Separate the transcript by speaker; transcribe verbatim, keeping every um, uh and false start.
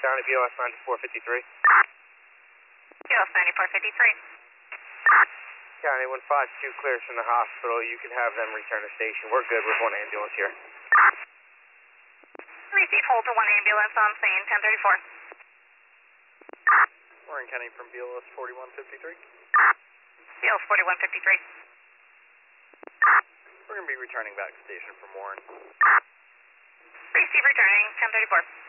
Speaker 1: County, B O S ninety-four fifty-three.
Speaker 2: B O S ninety-four fifty-three.
Speaker 1: County one five two clears from the hospital. You can have them return to station. We're good with one ambulance here.
Speaker 2: Receive hold to one ambulance on scene, ten thirty-four.
Speaker 3: Warren County from B L S forty-one fifty-three.
Speaker 2: B L S forty-one fifty-three.
Speaker 3: We're going to be returning back to station from Warren.
Speaker 2: Receive returning, ten thirty-four.